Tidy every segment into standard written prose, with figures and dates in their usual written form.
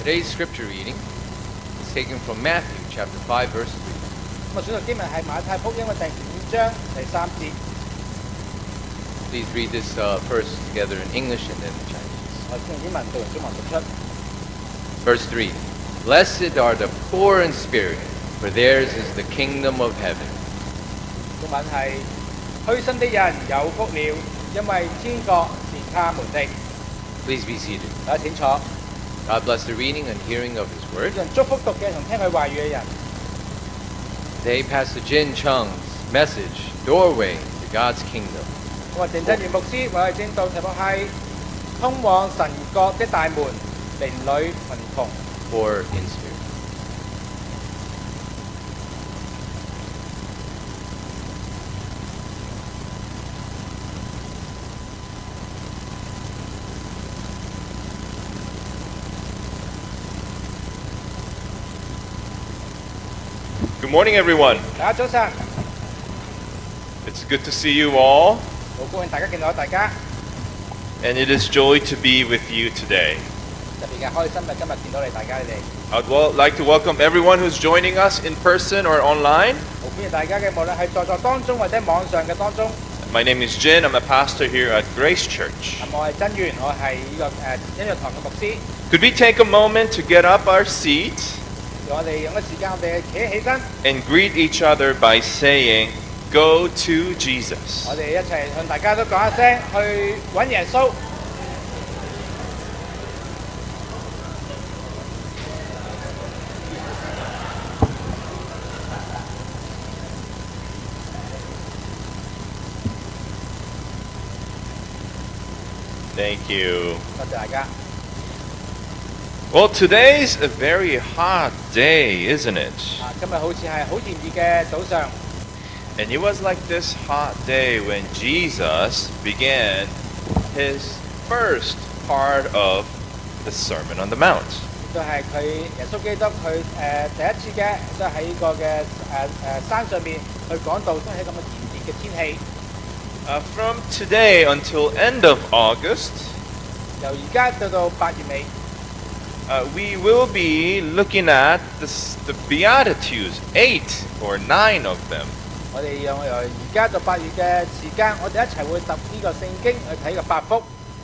Today's scripture reading is taken from Matthew chapter 5 verse 3. 咁啊，選讀經文係馬太福音嘅第5章第3節。 Please read this first together in English and then in Chinese. 我先用英文讀完中文讀出。 Verse 3. Blessed are the poor in spirit, for theirs is the kingdom of heaven. 中文係虛心的人有福了，因為天國是他們的。 Please be seated. 大家請坐。 God bless the reading and hearing of His word. 讓祝福讀嘅同聽佢話語嘅人。 Today, Pastor Jin Chung's message, Doorway to God's Kingdom. 我話鄭振元牧師為我哋正道題目係通往神國的大門，鄰里貧窮。 Poor in spirit. Good morning, everyone. 大家早晨， It's good to see you all, 好高興大家見到大家， and it is joy to be with you today. 特別嘅開心今日見到大家你哋， I'd like to welcome everyone who's joining us in person or online. 好歡迎大家嘅，無論係在座當中或者網上嘅當中。 My name is Jin. I'm a pastor here at Grace Church. 我係真源，我係呢個音樂堂嘅牧師。 Could we take a moment to get up our seat 我哋用個時間，我哋企起身， and greet each other by saying, "Go to Jesus"? 我哋一齊向大家都講一聲，去揾耶穌。 Thank you. 多謝大家。 Well, today's a very hot day, isn't it? 今日好似係好炎熱嘅早上， And it was like this hot day when Jesus began his first part of the Sermon on the Mount. 都係佢耶穌基督佢第一次嘅，都喺呢個嘅山上面去講道，都係咁嘅炎熱嘅天氣。 From today until end of August, 由而家到8月尾， we will be looking at the Beatitudes, 8 or 9 of them. 我哋由而家到8月嘅時間，我哋一齊會讀呢個聖經去睇個八福。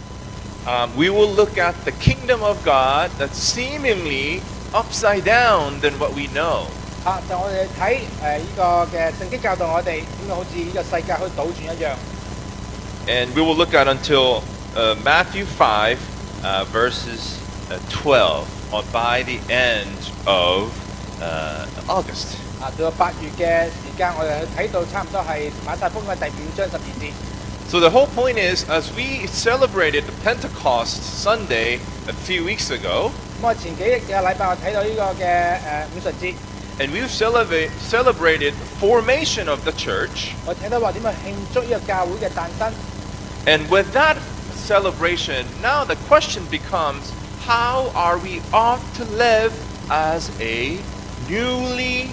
We will look at the kingdom of God that's seemingly upside down than what we know. 就我哋睇呢個嘅聖經教導我哋點解好似呢個世界可以倒轉一樣。 And we will look at until Matthew 5, verses 12, or by the end of August. 到8月嘅時間，我哋去睇到差唔多係馬太福音嘅第5章12節。 So the whole point is, as we celebrated the Pentecost Sunday a few weeks ago, 咁我前幾日嘅禮拜我睇到呢個嘅五旬節， and we've celebrated the formation of the church, 我睇到話點樣慶祝呢個教會嘅誕生。 and with that celebration, now the question becomes, how are we ought to live as a newly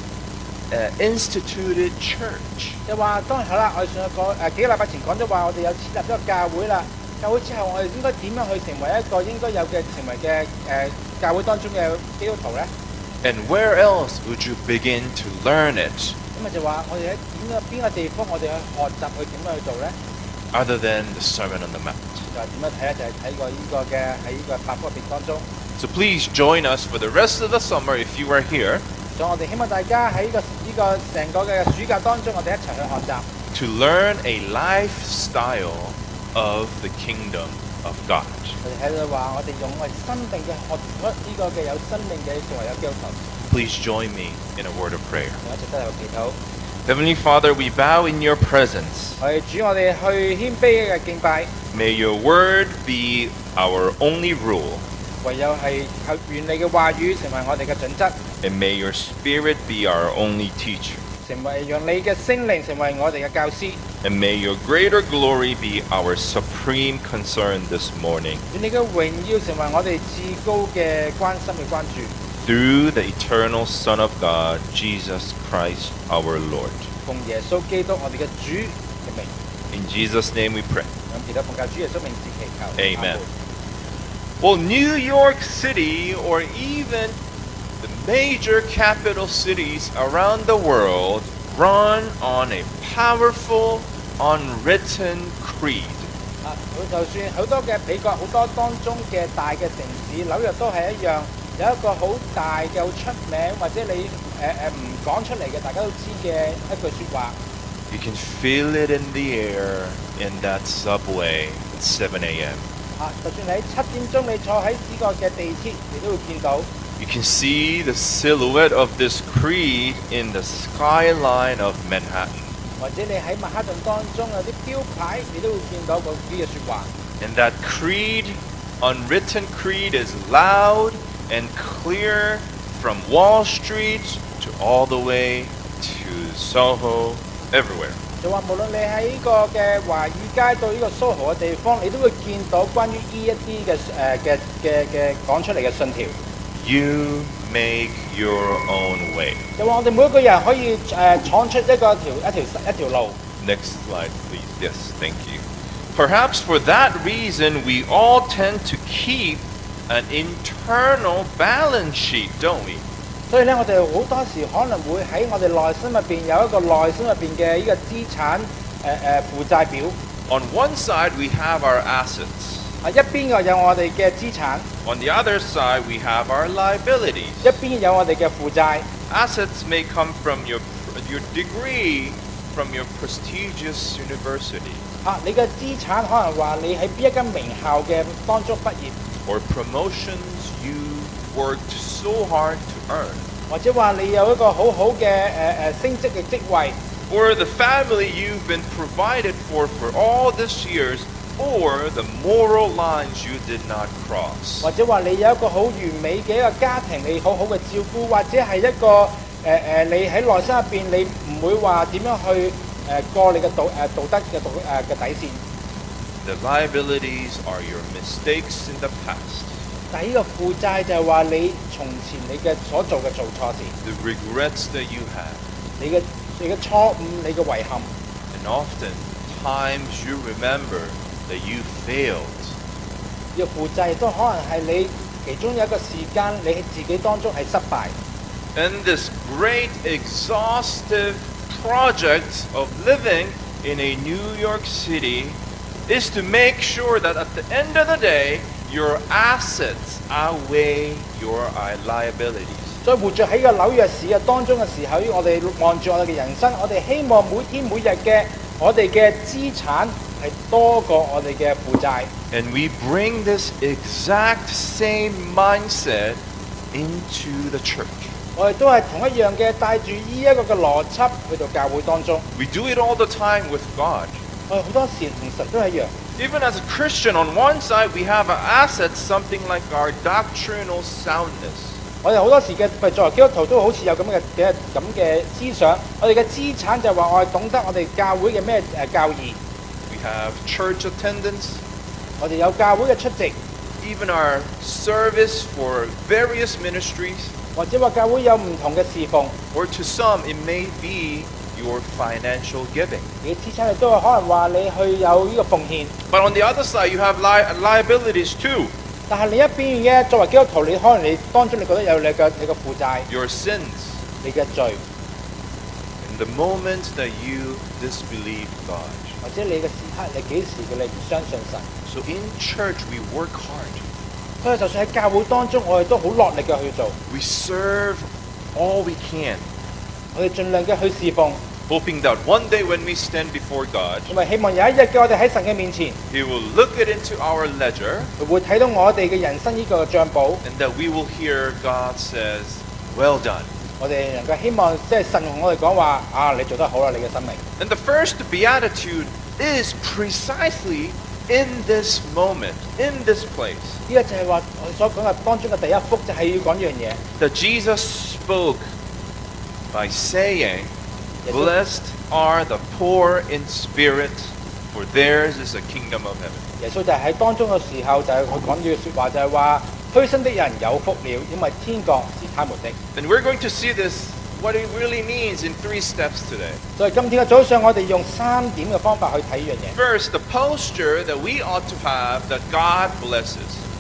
instituted church? 就話當然好啦，我哋上個幾個禮拜前講咗話，我哋有設立咗個教會啦。教會之後，我哋應該點樣去成為一個應該有嘅成為嘅教會當中嘅基督徒咧？ And where else would you begin to learn it 咁就話我哋喺邊個地方，我哋去學習去點樣去做咧？ other than the Sermon on the Mount? 就係點樣睇咧？就係睇過呢個嘅喺呢個八福入邊當中。 So please join us for the rest of the summer if you are here 所以我哋希望大家喺呢個成個嘅暑假當中，我哋一齊去學習， to learn a lifestyle of the kingdom of God. 我哋喺度話，我哋用我哋生命嘅學出呢個嘅有生命嘅作為有基督徒。 Please join me in a word of prayer. 我一齊都有祈禱。 Heavenly Father, we bow in your presence. 我哋主，我哋去謙卑嘅敬拜， May your word be our only rule, 唯有係靠願你嘅話語成為我哋嘅準則， and may your spirit be our only teacher. 成為讓你嘅聖靈成為我哋嘅教師， And may your greater glory be our supreme concern this morning. 願你嘅榮耀成為我哋至高嘅關心嘅關注。 Through the eternal Son of God, Jesus Christ our Lord. 奉耶穌基督我哋嘅主嘅名， In Jesus' name we pray. 咁其他奉教主耶穌名字祈求。 Amen. Well, New York City or even the major capital cities around the world run on a powerful, unwritten creed. 就算好多嘅美國好多當中嘅大嘅城市，紐約都係一樣，有一個好大嘅好出名，或者你唔講出嚟嘅，大家都知嘅一句説話。 You can feel it in the air in that subway at 7 a.m. 就算你喺7點鐘你坐喺呢個嘅地鐵，你都會見到。 You can see the silhouette of this creed in the skyline of Manhattan. 或者你喺曼哈頓當中有啲標牌，你都會見到嗰啲嘅説話。 And that creed, unwritten creed, is loud and clear from Wall Street to all the way to Soho, everywhere. 就話無論你喺呢個嘅華爾街到呢個蘇豪嘅地方，你都會見到關於呢一啲嘅講出嚟嘅信條。 You make your own way. 就話我哋每一個人可以闖出一條路。 Next slide, please. Yes, thank you. Perhaps for that reason, we all tend to keep an internal balance sheet, don't we? 所以咧，我哋好多時可能會喺我哋內心入邊有一個內心入邊嘅呢個資產負債表。 On one side, we have our assets. 一邊嘅有我哋嘅資產， On the other side, we have our liabilities. 一邊有我哋嘅負債。 Assets may come from your degree from your prestigious university, 你嘅資產可能話你喺邊一間名校嘅當中畢業， or promotions you worked so hard to earn, 或者話你有一個好好嘅升職嘅職位， or the family you've been provided for all these years, or the moral lines you did not cross. 或者話你有一個好完美嘅一個家庭，你好好嘅照顧，或者係一個你喺內心入邊你唔會話點樣去過你嘅道德嘅底線。 The liabilities are your mistakes in the past, 但係呢個負債就係話你從前你嘅所做嘅做錯事， the regrets that you have, 你嘅錯誤，你嘅遺憾。 and often times you remember that you failed. 呢個負債亦都可能係你其中有一個時間你喺自己當中係失敗。 And this great exhaustive project of living in a New York City is to make sure that at the end of the day, your assets outweigh your liabilities. 所以活著喺個紐約市嘅當中嘅時候，我哋望住我哋嘅人生，我哋希望每天每日嘅我哋嘅資產係多過我哋嘅負債。 And we bring this exact same mindset into the church. 我哋都係同一樣嘅帶住呢一個嘅邏輯去到教會當中。 We do it all the time with God. 我哋好多時同神都係一樣。 Even as a Christian, on one side, we have an asset, something like our doctrinal soundness. 我哋好多時嘅作為基督徒都好似有咁嘅思想。我哋嘅資產就係話我哋懂得我哋教會嘅咩教義。 We have church attendance, 我哋有教會嘅出席， even our service for various ministries, 或者話教會有唔同嘅侍奉。 or to some, it may be your financial giving. 你嘅資產亦都係可能話你去有呢個奉獻。 But on the other side, you have liabilities too. 但係另一邊嘅作為基督徒，你可能你當中你覺得有你嘅負債， Your sins. 你嘅罪， In the moment that you disbelieve God. 或者你嘅時刻，你幾時嘅你唔相信神。 So in church, we work hard. 所以就算喺教會當中，我哋都好落力嘅去做， We serve all we can, 我哋盡量嘅去侍奉， hoping that one day when we stand before God, 因為希望有一日嘅我哋喺神嘅面前， He will look it into our ledger, 佢會睇到我哋嘅人生呢個帳簿， and that we will hear God says, "Well done." 我哋能夠希望即係神同我哋講話你做得好啦，你嘅生命。 And the first beatitude is precisely in this moment, in this place, 呢個就係話我哋所講嘅當中嘅第一福，就係要講呢樣嘢。 that Jesus spoke by saying, "Blessed are the poor in spirit, for theirs is the kingdom of heaven." 耶穌就係喺當中嘅時候，就係佢講呢句説話，就係話虛心的人有福了，因為天國是他們的。 And we're going to see this, what it really means in 3 steps today. 所以今天嘅早上，我哋用3點嘅方法去睇呢樣嘢。 First, the posture that we ought to have that God blesses.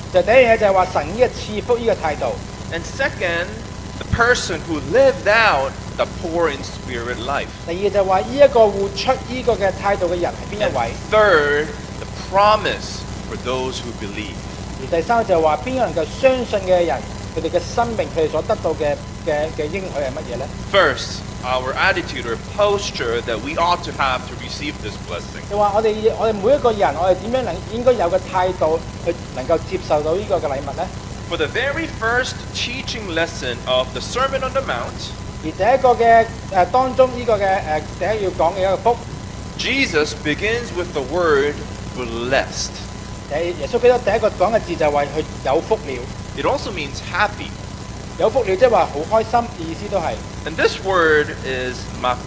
就第一樣嘢就係話神呢個賜福呢個態度。 And second, the person who lived out the poor in spirit life. 第二就係話呢一個活出呢個嘅態度嘅人係邊一 And 位？ third, the promise for those who believe. 而第三就係話邊個能夠相信嘅人，佢哋嘅生命佢哋所得到嘅應許係乜嘢咧？ First, our attitude or posture that we ought to have to receive this blessing. 就話我哋每一個人，我哋點樣應該有個態度去能夠接受到呢個嘅禮物咧？ For the very first teaching lesson of the Sermon on the Mount, 而第一個嘅當中呢個嘅第一要講嘅一個福， Jesus begins with the word blessed. 耶穌基督第一個講嘅字就係話佢有福了， It also means happy. 有福了即係話好開心，意思都係。 And this word is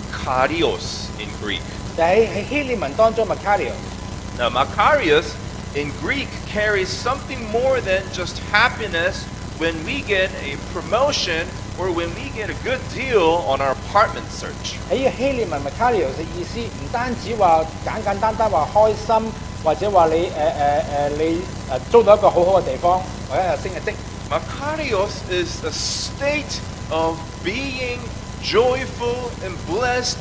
makarios in Greek. 就喺希臘文當中 Makarios。 Now, makarios in Greek carries something more than just happiness when we get a promotion or when we get a good deal on our apartment search. 喺呢個希臘文 Makarios 嘅意思，唔單止話簡單話開心，或者話你租到一個好好嘅地方，或者升嘅職。 Makarios is a state of being joyful and blessed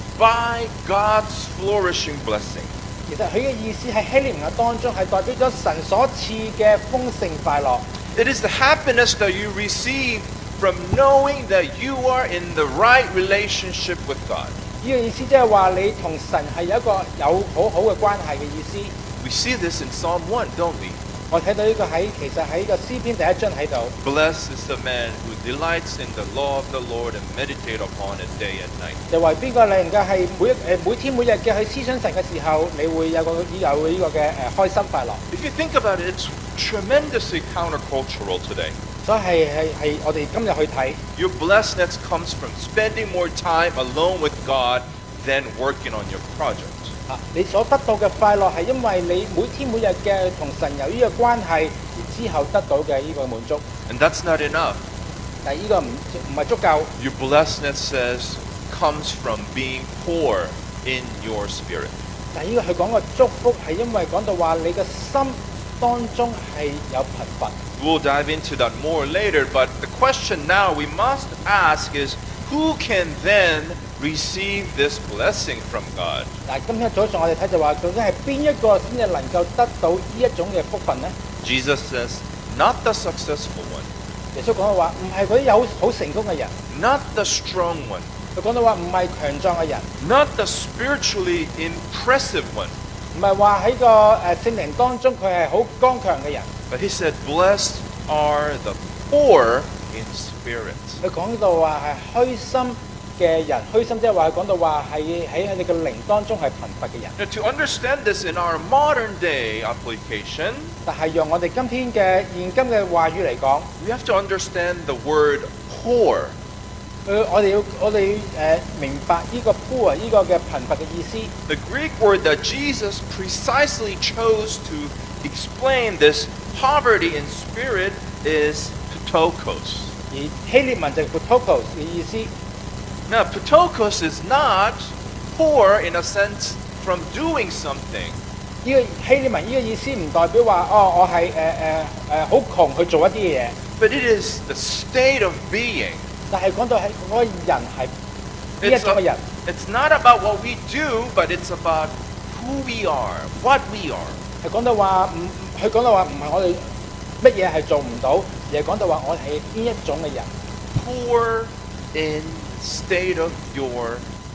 by God's flourishing blessing. 其實佢嘅意思喺希臘文嘅當中係代表咗神所賜嘅豐盛快樂。 It is the happiness that you receive from knowing that you are in the right relationship with God. 呢個意思即係話你同神係有一個有好好嘅關係嘅意思。 We see this in Psalm 1, don't we? 我睇到呢個其實喺個詩篇第一章睇到， Blessed is the man who delights in the law of the Lord and meditate upon it day and night. 就話邊個你能夠係每天每日嘅去思想神嘅時候，你會有呢個嘅開心快樂。 If you think about it, it's tremendously countercultural today. 所以係我哋今日去睇。 Your blessedness comes from spending more time alone with God than working on your project. 你所得到嘅快樂係因為你每天每日嘅同神有呢個關係，而之後得到嘅呢個滿足。 And that's not enough. 但係呢個唔係足夠。 Your blessedness says comes from being poor in your spirit. 但係呢個佢講嘅祝福係因為講到話你嘅心當中係有貧乏。 We'll dive into that more later, but the question now we must ask is, who can then receive this blessing from God? 但係今天早上我哋睇就話，究竟係邊一個先至能夠得到呢一種嘅福分呢？ Jesus says, not the successful one, 耶穌講到話，唔係嗰啲有好成功嘅人， not the strong one, 佢講到話唔係強壯嘅人， not the spiritually impressive one, 唔係話喺個聖靈當中佢係好剛強嘅人。 but he said, blessed are the poor in spirit. 佢講到話係虛心嘅人，虛心即係話佢講到話係喺佢哋嘅靈當中係貧乏嘅人。 Now, to understand this in our modern day application, 但係用我哋今天嘅現今嘅話語嚟講， we have to understand the word poor. 我哋明白呢個 poor 呢個嘅貧乏嘅意思。 The Greek word that Jesus precisely chose to explain this poverty in spirit is ptokos. 而希臘文就係 ptokos 嘅意思。 Now, ptokos is not poor in a sense from doing something. 呢個希臘文呢個意思唔代表話我係好窮去做一啲嘢， But it is the state of being. 但係講到係嗰個人係呢一 It's, 種嘅人， it's not about what we do, but it's about who we are, what we are. 係講到話佢講到話唔係我哋乜嘢係做唔到，而係講到話我係邊一種嘅人。 Poor in state of your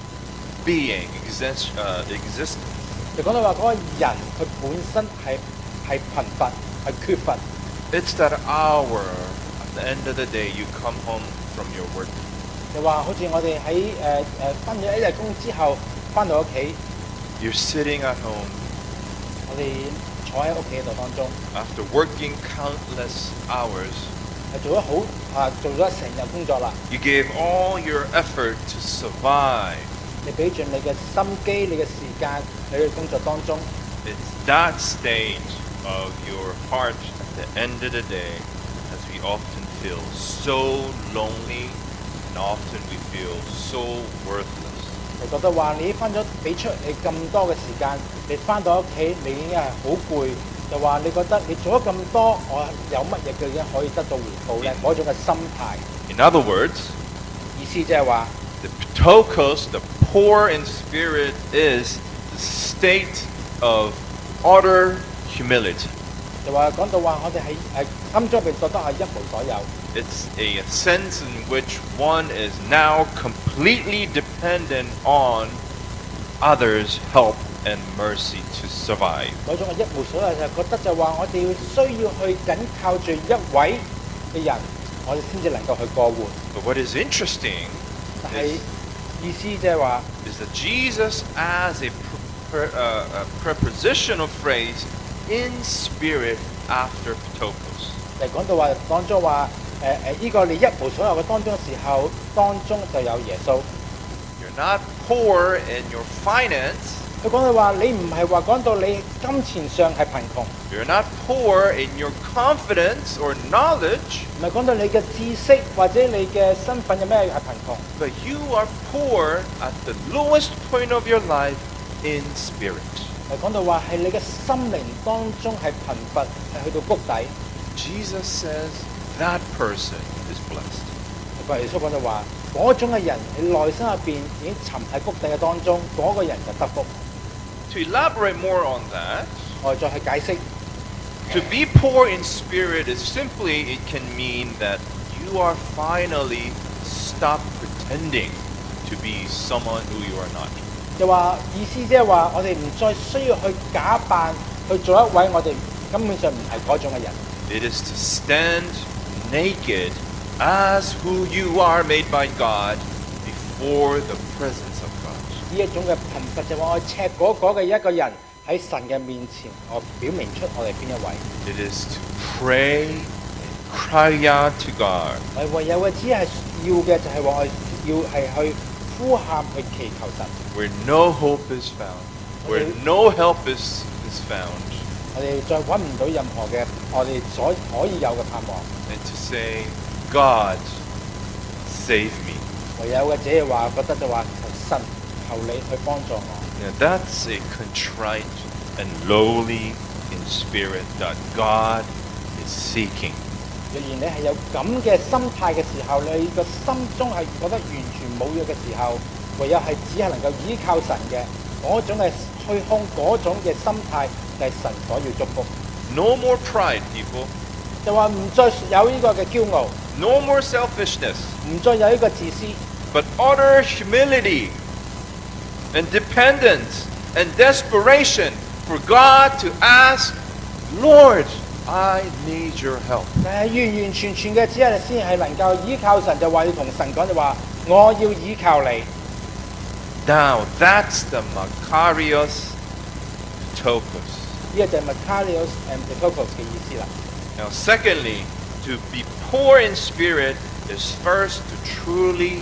being, existence. 就講到話嗰個人佢本身係貧乏係缺乏， It's that hour at the end of the day you come home from your work. 就話好似我哋喺翻咗一日工之後翻到屋企， You're sitting at home 我哋坐喺屋企度當中， after working countless hours. 係做咗成日工作啦。 You gave all your effort to survive. 你俾盡你嘅心機、你嘅時間，你嘅工作當中， It's that state of your heart at the end of the day as we often feel so lonely and often we feel so worthless. 你覺得話你翻咗俾出你咁多嘅時間，你翻到屋企你已經係好攰， 就話你覺得你做咗咁多，我有乜嘢嘅嘢可以得到回報咧？嗰種嘅心態， In other words, 意思即係話 the ptokos, the poor in spirit, is the state of utter humility. 就話講到話我哋係心中入邊覺得係一無所有， It's a sense in which one is now completely dependent on others' help and mercy to survive. 嗰種嘅一無所有就係覺得就話我哋要需要去緊靠住一位嘅人，我哋先至能夠去過活。 But what is interesting 但係意思即係話， is that Jesus as a prepositional phrase in spirit after ptokos. 就講到話當中話呢個你一無所有嘅當中嘅時候，當中就有耶穌。 You're not poor in your finance. 佢講到話你唔係話講到你金錢上係貧窮， You're not poor in your confidence or knowledge, 唔係講到你嘅知識或者你嘅身份有咩係貧窮， but you are poor at the lowest point of your life in spirit. 係講到話係你嘅心靈當中係貧乏，係去到谷底。 Jesus says that person is blessed. 耶穌講到話嗰種嘅人，你內心入邊已經沉喺谷底嘅當中，嗰、個人就得福。 To elaborate more on that, 我哋再去解釋。 to be poor in spirit is simply, it can mean that you are finally stop pretending to be someone who you are not. 就話意思即係話，我哋唔再需要去假扮去做一位我哋根本上唔係嗰種嘅人。 It is to stand naked as who you are made by God before the presence of God. 呢一種嘅貧乏就話我赤果果嘅一個人喺神嘅面前，我表明出我哋邊一位。 It is to pray and cry out to God. 我哋唯有嘅只係要嘅就係話我哋要係去呼喊去祈求神。 Where no hope is found, where no help is found, 我哋再揾唔到任何嘅我哋所可以有嘅盼望。 and to say, God, save me. 唯有嘅只係話覺得就話神求你去幫助我。 Now that's a contrite and lowly in spirit that God is seeking. 若然你係有咁嘅心態嘅時候，你個心中係覺得完全冇嘢嘅時候，唯有係只係能夠依靠神嘅嗰種嘅虛空，嗰種嘅心態就係神所要祝福。 No more pride, people. 就話唔再有呢個嘅驕傲， No more selfishness, 唔再有呢個自私， but utter humility and dependence and desperation for God to ask, Lord, I need your help. 但係完完全全嘅只係先係能夠依靠神，就話要同神講就話我要依靠你。 Now that's the Makarios Tokos. 呢個就係 Makarios and Petokos 嘅意思啦。 Now, secondly, to be poor in spirit is first to truly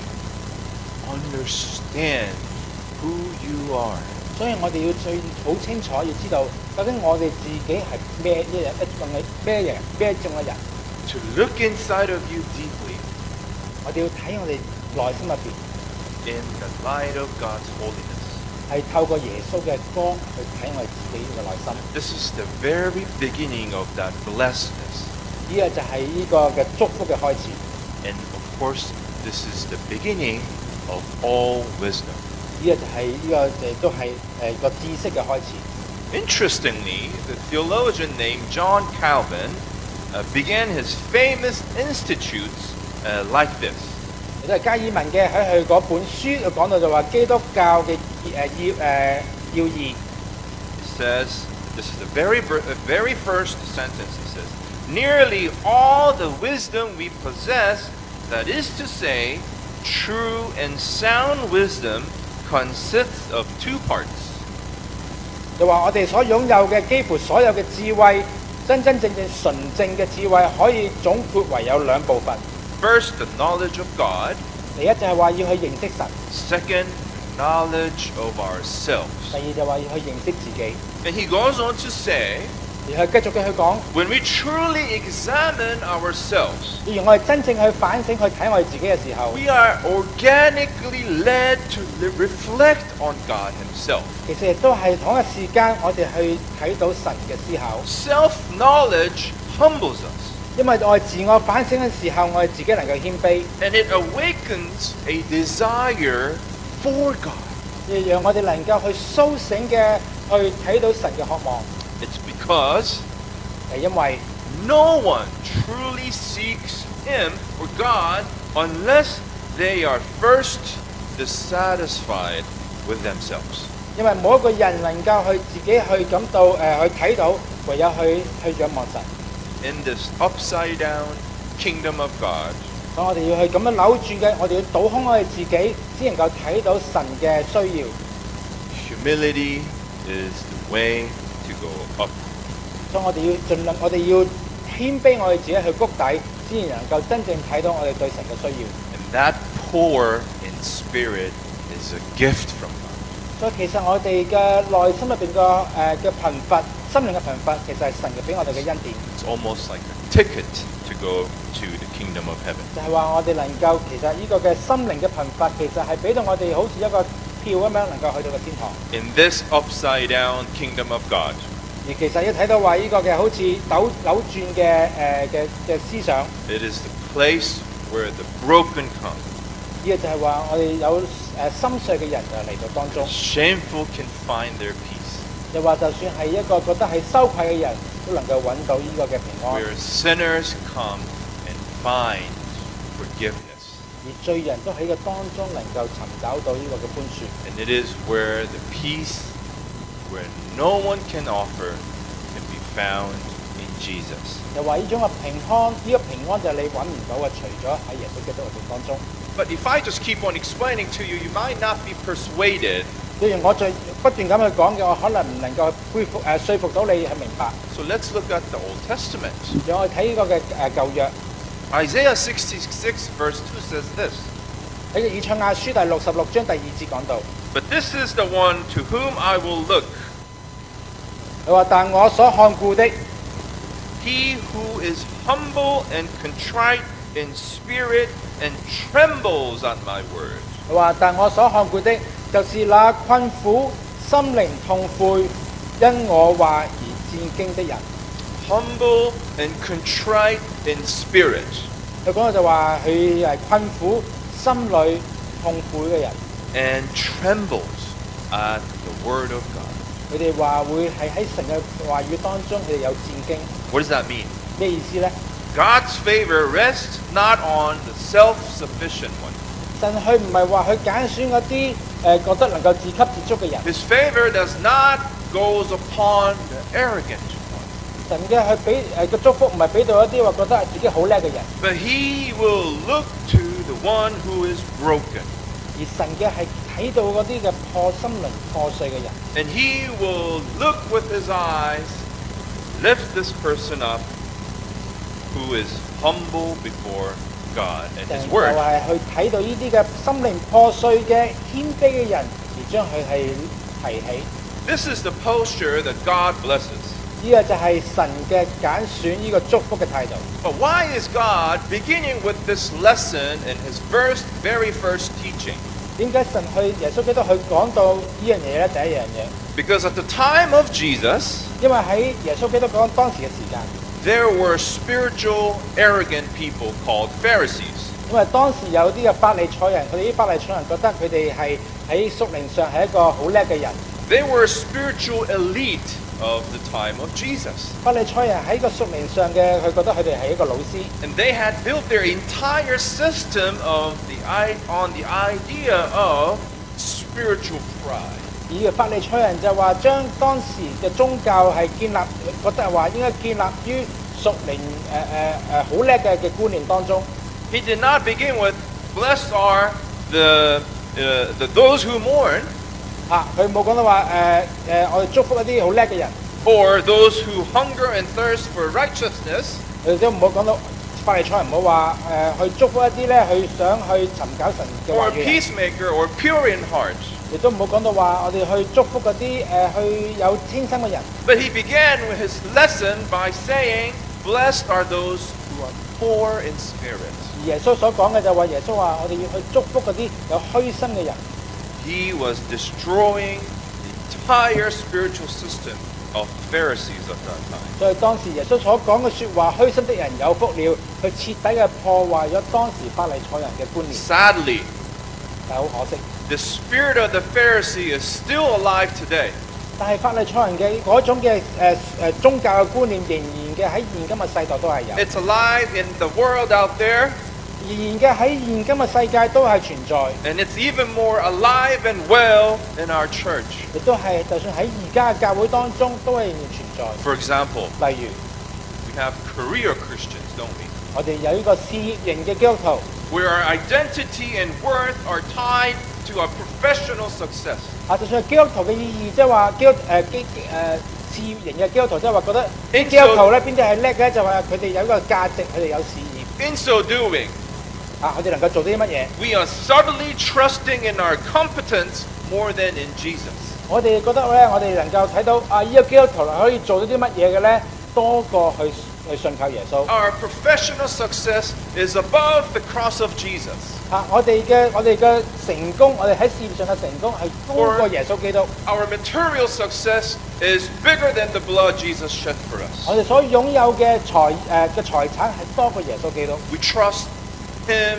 understand who you are. 所以我哋要最好清楚要知道，究竟我哋自己係咩一種嘅人。 To look inside of you deeply 我哋要睇我哋內心入邊， in the light of God's holiness. 係透過耶穌嘅光去睇我哋自己嘅內心。 This is the very beginning of that blessedness. 呢個就係呢個嘅祝福嘅開始。 And of course, this is the beginning of all wisdom. 呢個就係呢個亦都係個知識嘅開始。 Interestingly, the theologian named John Calvin began his famous institutes like this. 亦都係加爾文嘅喺佢嗰本書就講到就話基督教嘅要義。 It says, this is the very first sentence. It says, nearly all the wisdom we possess, that is to say, true and sound wisdom, consists of two parts. 就話我哋所擁有嘅幾乎所有嘅智慧，真真正正純正嘅智慧，可以總括為有兩部分。 First, the knowledge of God. 第一就係話要去認識神， Second, knowledge of ourselves. 第二就話要去認識自己。 And he goes on to say 然後繼續嘅去講， when we truly examine ourselves, 而我哋真正去反省去睇我哋自己嘅時候， we are organically led to reflect on God Himself. 其實亦都係同一個時間，我哋去睇到神嘅思考。 Self-knowledge humbles us, 因為我哋自我反省嘅時候，我哋自己能夠謙卑， and it awakens a desire for God. 亦讓我哋能夠去甦醒嘅去睇到神嘅渴望。 It's because 係因為 no one truly seeks Him or God unless they are first dissatisfied with themselves. 因為冇一個人能夠去自己去感到去睇到，唯有去仰望神。 In this upside down kingdom of God, 所以我哋要去咁樣扭轉嘅，我哋要倒空我哋自己，先能夠睇到神嘅需要。 humility is the way to go up. 所以我哋要盡量，我哋要謙卑我哋自己去谷底，先能夠真正睇到我哋對神嘅需要。 And that poor in spirit is a gift from God. 所以其實我哋嘅內心入邊嘅貧乏，心靈嘅貧乏，其實係神嘅俾我哋嘅恩典。 It's almost like a ticket to go to the kingdom of heaven. 就係話我哋能夠，其實呢個嘅心靈嘅貧乏，其實係俾到我哋好似一個票咁樣，能夠去到個天堂。 In this upside down kingdom of God, 而其實一睇到話呢個嘅好似扭轉嘅思想， it is the place where the broken come. 呢個就係話我哋有心碎嘅人就嚟到當中。 Shameful can find their peace. 又話就算係一個覺得係羞愧嘅人，都能夠揾到呢個嘅平安。 Where sinners come and find forgiveness. 而罪人都喺個當中能夠尋找到呢個嘅寬恕。 And it is where the peace where no one can offer can be found in Jesus. 又話呢種嘅平安，呢個平安就係你揾唔到嘅，除咗喺耶穌基督嘅當中。 But if I just keep on explaining to you, you might not be persuaded. 雖然我再不斷咁去講嘅，我可能唔能夠說服到你係明白。 So let's look at the Old Testament. 讓我哋睇呢個嘅舊約， Isaiah 66 verse 2 says this. 喺以賽亞書第66章第2節講到， But this is the one to whom I will look, 佢話：但我所看顧的， he who is humble and contrite in spirit and trembles at my word. 佢話：但我所看顧的，就是那困苦、心靈痛悔，因我話而戰驚的人。 Humble and contrite in spirit. 佢講到就話佢係困苦、心裏痛悔嘅人。 And trembles at the word of God. 佢哋話會係喺神嘅話語當中，佢哋有戰驚。 What does that mean? 咩意思呢？ God's favor rests not on the self-sufficient one. 神佢唔係話佢揀選嗰啲覺得能夠自給自足嘅人， His favor does not goes upon the arrogant one. 神嘅佢俾個祝福唔係俾到一啲話覺得係自己好叻嘅人， But he will look to the one who is broken. 而神嘅係睇到嗰啲嘅心靈破碎嘅人， And he will look with his eyes, lift this person up who is humble before God and 神 his 就 word. 係去睇到呢啲嘅心靈破碎嘅謙卑嘅人，而將佢係提起。 This is the posture that God blesses. 呢個就係神嘅揀選呢個祝福嘅態度。 But why is God beginning with this lesson in his very first teaching? 點解神去耶穌基督去講到呢樣嘢咧？第一樣嘢， Because at the time of Jesus, 因為喺耶穌基督講當時嘅時間， there were spiritual, arrogant people called Pharisees. 因為當時有啲嘅法利賽人，佢哋啲法利賽人覺得佢哋係喺屬靈上係一個好叻嘅人。 They were a spiritual elite of the time of Jesus. 法利賽人喺個屬靈上嘅，佢覺得佢哋係一個老師， And they had built their entire system on the idea of spiritual pride. 而法利賽人就話將當時嘅宗教係建立，覺得話應該建立於屬靈好叻嘅觀念當中。 He did not begin with, blessed are those who mourn, 佢冇講到話我哋祝福一啲好叻嘅人， or those who hunger and thirst for righteousness, 佢都唔好講到法利賽人唔好話去祝福一啲咧，去想去尋找神嘅 or 話 a 語人， peacemaker or pure in heart. 亦都唔好講到話我哋去祝福嗰啲去有天生嘅人。 But he began his lesson by saying, "Blessed are those who are poor in spirit." 而耶穌所講嘅就話耶穌話我哋要去祝福嗰啲有虛心嘅人。 He was destroying the entire spiritual system of Pharisees of that time. 所以當時耶穌所講嘅説話，虛心的人有福了，佢徹底嘅破壞咗當時法利賽人嘅觀念。 Sadly, 但係好可惜， the spirit of the Pharisee is still alive today. 但係法利賽人嘅嗰種嘅宗教嘅觀念，仍然嘅喺現今嘅世代都係有， It's alive in the world out there, 仍然嘅喺現今嘅世界都係存在， and it's even more alive and well in our church. 亦都係就算喺而家嘅教會當中都係仍然存在。 For example, 例如， we have career Christians, don't we? 我哋有呢個事業型嘅基督徒， Where our identity and worth are tied to our professional success. 就算係基督徒嘅意義，即係話事業型嘅基督徒，即係話覺得啲基督徒咧邊啲係叻嘅，就話佢哋有一個價值，佢哋有事業。 In so doing, 佢哋能夠做啲乜嘢？ we are subtly trusting in our competence more than in Jesus. 我哋覺得咧，我哋能夠睇到呢個基督徒可以做到啲乜嘢嘅咧，多過去信靠耶穌。 Our professional success is above the cross of Jesus. 我哋嘅成功，我哋喺事業上嘅成功係高過耶穌基督。 Our material success is bigger than the blood Jesus shed for us. 我哋所擁有嘅財產係多過耶穌基督。 We trust Him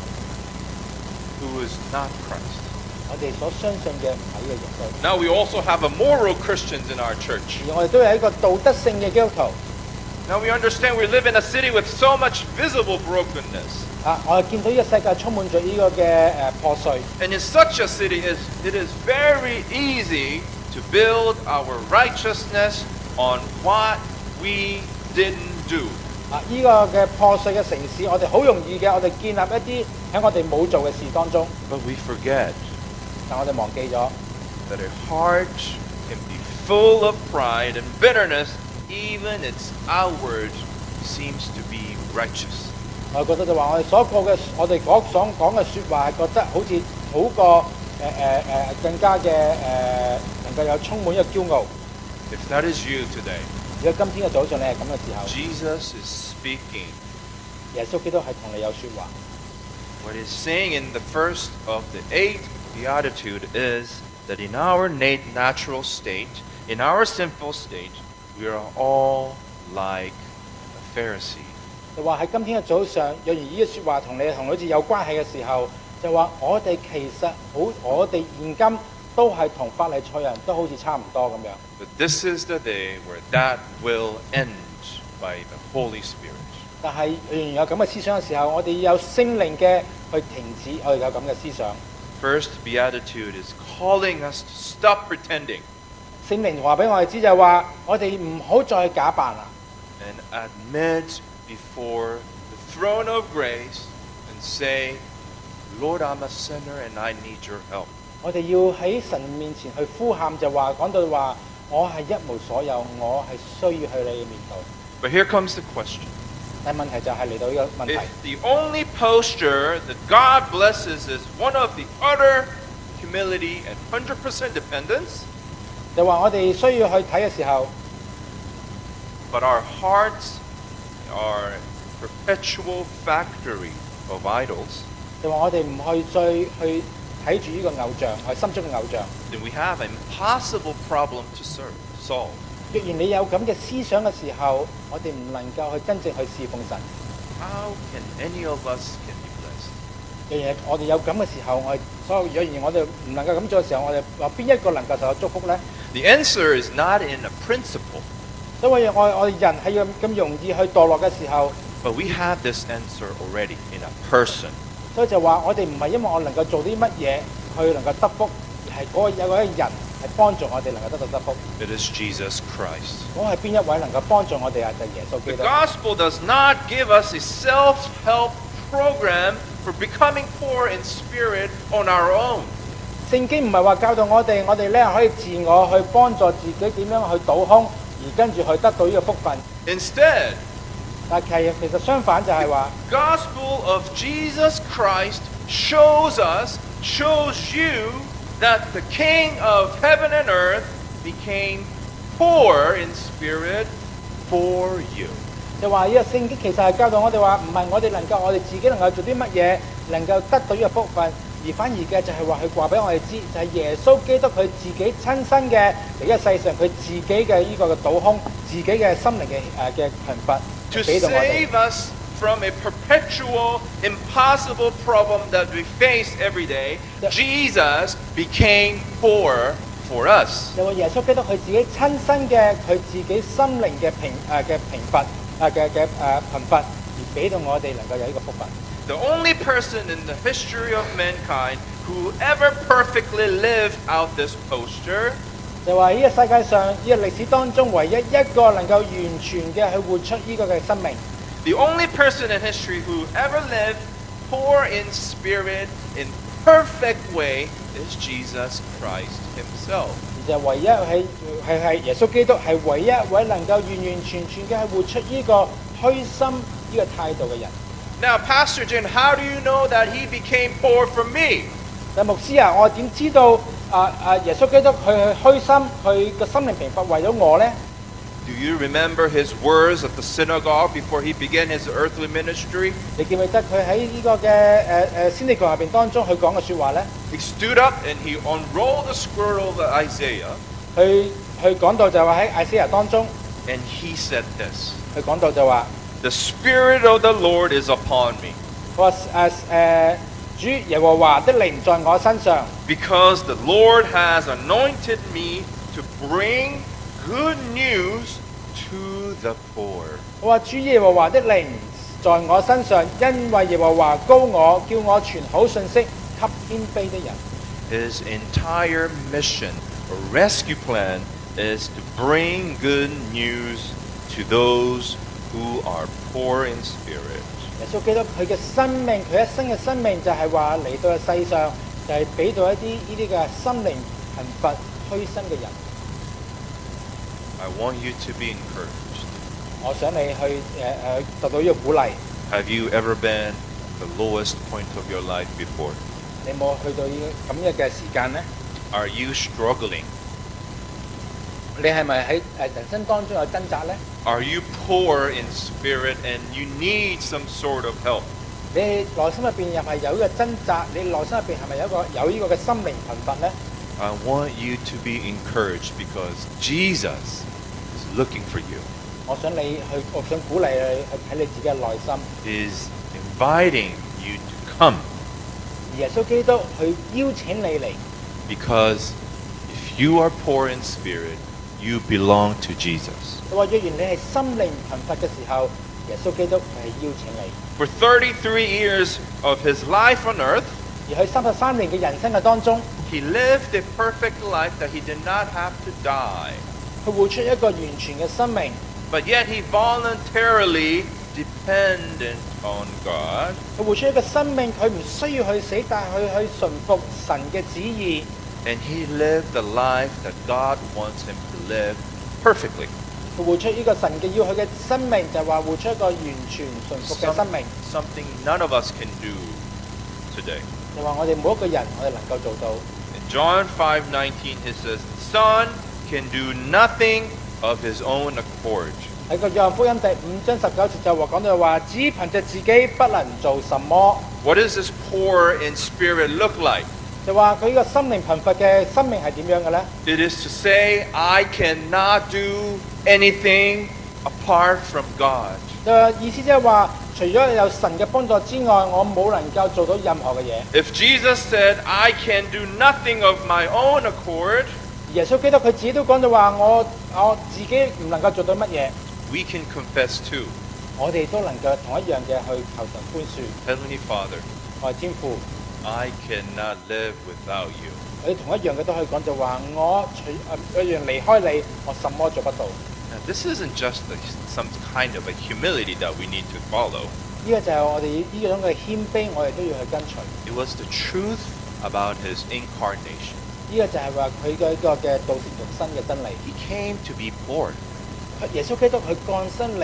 who is not Christ. 我哋所相信嘅唔係呢個耶穌， Now we also have immoral Christians in our church. 而我哋都有一個道德性嘅基督徒。 Now we understand we live in a city with so much visible brokenness. 我哋見到呢個世界充滿咗呢個嘅破碎。 And in such a city, it is very easy to build our righteousness on what we didn't do. 呢個嘅破碎嘅城市，我哋好容易嘅，我哋建立一啲喺我哋冇做嘅事當中， But we forget 但我哋忘記咗， that a heart can be full of pride and bitterness, even its outward seems to be righteous. 我覺得就話我哋所講嘅説話，係覺得好似好過更加嘅能夠有充滿一個驕傲。 If that is you today, 如果今天嘅早上你係咁嘅時候， Jesus is speaking. 耶穌基督係同你有説話。 What he's saying in the first of the 8 Beatitude is that in our natural state, in our sinful state, we are all like a Pharisee. 就話喺今天嘅早上，若然呢個説話同你好似有關係嘅時候，就話我哋其實我哋現今都係同法利賽人都好似差唔多咁樣。 But this is the day where that will end by the Holy Spirit. 但係仍然有咁嘅思想嘅時候，我哋要有聖靈嘅去停止我哋有咁嘅思想。 First Beatitude is calling us to stop pretending 聖靈話俾我哋知就係話，我哋唔好再假扮啦， and admit before the throne of grace and say, Lord, I'm a sinner and I need your help. 我哋要喺神面前去呼喊，就話講到話，我係一無所有，我係需要去你嘅面對。 But here comes the question. 但係問題就係嚟到呢個問題。 If the only posture that God blesses is one of the utter humility and 100% dependence, 就話我哋需要去睇嘅時候， but our hearts are a perpetual factory of idols, 就話我哋唔去再去睇住呢個偶像，我哋心中嘅偶像。 then we have an impossible problem to solve. 若然你有咁嘅思想嘅時候，我哋唔能夠去真正去侍奉神。 How can any of us can be blessed? 若然我哋有咁嘅時候，若然我哋唔能夠咁做嘅時候，我哋話邊一個能夠受到祝福呢？ The answer is not in a principle, 因為我哋人係咁容易去墮落嘅時候， but we have this answer already in a person. 所以就話我哋唔係因為我能夠做啲乜嘢去能夠得福，而係有嗰個人係幫助我哋能夠得到得福。 It is Jesus Christ. 我係邊一位能夠幫助我哋啊？就係耶穌基 The 督。 gospel does not give us a self-help program for becoming poor in spirit on our own. 聖經唔係話教導我哋咧可以自我去幫助自己點樣去倒空，而跟住去得到呢個福分。 Instead, 但係其實相反就係話， Gospel of Jesus Christ shows you that the King of heaven and earth became poor in spirit for you. 就話呢個聖經其實係教導我哋話，唔係我哋自己能夠做啲乜嘢，能夠得到呢個福分，而反而嘅就係話佢話俾我哋知，就係耶穌基督佢自己親身嘅嚟呢個世上，佢自己嘅呢個嘅倒空，自己嘅心靈嘅貧乏， To 俾到我哋。 save us from a perpetual, impossible problem that we face every day, Yeah. Jesus became poor for us. 就話耶穌基督佢自己親身嘅佢自己心靈嘅貧乏貧乏，而俾到我哋能夠有呢個福分。 The only person in the history of mankind who ever perfectly lived out this posture 就話呢個世界上呢個歷史當中唯一一個能夠完全嘅去活出呢個嘅生命。 The only person in history who ever lived poor in spirit in perfect way is Jesus Christ himself. 而就唯一係耶穌基督係唯一一位能夠完完全全嘅去活出呢個虛心呢個態度嘅人。 Now, Pastor Jin, how do you know that he became poor for me? 但牧師啊，我點知道耶穌基督佢虛心佢個心靈平乏為咗我呢？ Do you remember his words at the synagogue before he began his earthly ministry? 你記唔記得佢喺呢個嘅先知教入邊當中佢講嘅説話呢？ He stood up and he unrolled the scroll of Isaiah 佢講到就話喺亞西亞當中， and he said this, 佢講到就話 The Spirit of the Lord is upon me, 佢話主耶和華的靈在我身上。 because the Lord has anointed me to bring good news to the poor. 我話主耶和華的靈在我身上，因為耶和華膏我，叫我傳好信息給謙卑的人。 His entire mission, or rescue plan, is to bring good news to those who are poor in spirit. 耶穌基督佢嘅生命，佢一生嘅生命就係話嚟到世上，就係俾到一啲呢啲嘅心靈貧乏虛心嘅人。 I want you to be encouraged. 我想你去得到呢個鼓勵。 Have you ever been the lowest point of your life before? 你冇去到呢咁樣嘅時間呢？ Are you struggling? 你係咪喺人生當中有掙扎呢？ Are you poor in spirit and you need some sort of help? 你內心入邊又係有呢個掙扎？你內心入邊係咪有呢個嘅心靈貧乏呢？ I want you to be encouraged because Jesus is looking for you. 我想鼓勵你去睇你自己嘅內心。 He's inviting you to come 而耶穌基督去邀請你嚟， because if you are poor in spirit, you belong to Jesus. 佢話若然你係心靈貧乏嘅時候，耶穌基督係邀請你。 For 33 years of his life on earth, 而喺33年嘅人生嘅當中， he lived a perfect life that he did not have to die. 佢活出一個完全嘅生命， But yet he voluntarily dependent on God. 佢活出一個生命，佢唔需要去死，但係佢去順服神嘅旨意。 And he lived the life that God wants him to live perfectly. 佢活出呢個神嘅要佢嘅生命，就係話活出一個完全順服嘅生命。 Something none of us can do today. 就話我哋每一個人，我哋能夠做到。 In John 5:19, he says, the Son can do nothing of his own accord. 喺個約翰福音第5章19節就話講到話，只憑着自己不能做什麼。 What does this poor in spirit look like? 就話佢呢個心靈貧乏嘅生命係點樣嘅呢？ It is to say, I cannot do anything apart from God. 就意思即係話，除咗有神嘅幫助之外，我冇能夠做到任何嘅嘢。 If Jesus said, I can do nothing of my own accord, 耶穌基督佢自己都講到話，我自己唔能夠做到乜嘢， we can confess too. 我哋都能夠同一樣嘅去求神寬恕。 Heavenly Father, 我係天父， I cannot live without you. 我哋同一樣嘅都可以講就話，我一樣離開你，我什麼做不到。 Now, this isn't just some kind of a humility that we need to follow. 呢個就係我哋呢種嘅謙卑，我哋都要去跟隨。 It was the truth about his incarnation. 呢個就係話佢嘅一個嘅道成肉身嘅真理。 He came to be born. 耶穌基督佢降生嚟， He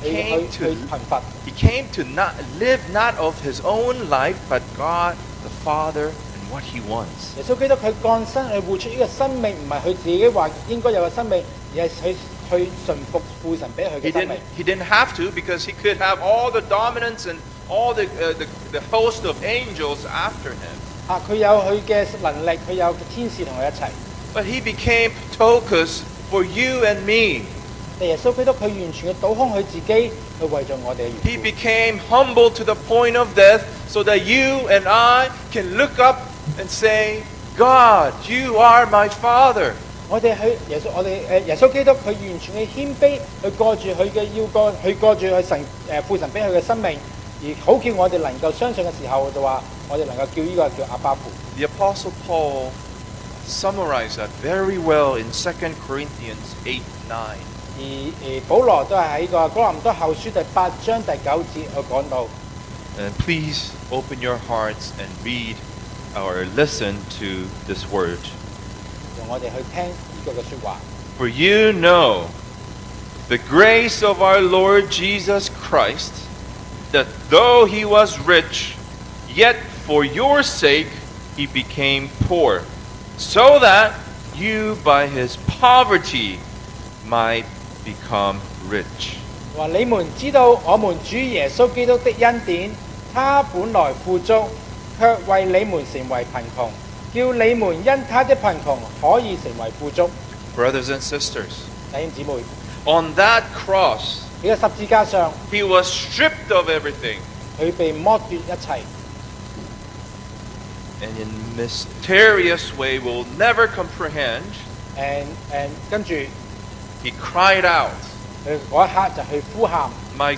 came 去 to 貧乏。 he came to not live not of his own life, but God the Father and what he wants. 耶穌基督佢降生去活出呢個生命，唔係佢自己話應該有嘅生命，而係去順服父神俾佢 He 嘅生命。 didn't have to, because he could have all the dominance and all the host of angels after him. 佢有佢嘅能力，佢有天使同佢一齊。 But he became Ptochos for you and me. 但耶穌基督佢完全嘅倒空佢自己，去為咗我哋嘅 He 緣故。 became humble to the point of death, so that you and I can look up and say, God, you are my Father. 我哋去耶穌基督佢完全嘅謙卑，去過住佢嘅要過，去過住佢神父神俾佢嘅生命，而好叫我哋能夠相信嘅時候，就話我哋能夠叫呢個叫阿爸父。 The Apostle Paul summarized that very well in 2 Corinthians 8:9. 而保羅都係喺個哥林多後書第8章第9節去講到。 And please open your hearts and read or listen to this word. 讓我哋去聽呢個嘅説話。 For you know the grace of our Lord Jesus Christ, that though he was rich, yet for your sake he became poor, so that you by his poverty might become rich. 話你們知道我們主耶穌基督的恩典，他本來富足，卻為你們成為貧窮，叫你們因他的貧窮可以成為富足。 Brothers and sisters, 弟兄姊妹， on that cross, 呢個十字架上， he was stripped of everything, 佢被剝奪一切， and in mysterious way we'll never comprehend, 跟住 he cried out, 佢嗰一刻就去呼喊。 my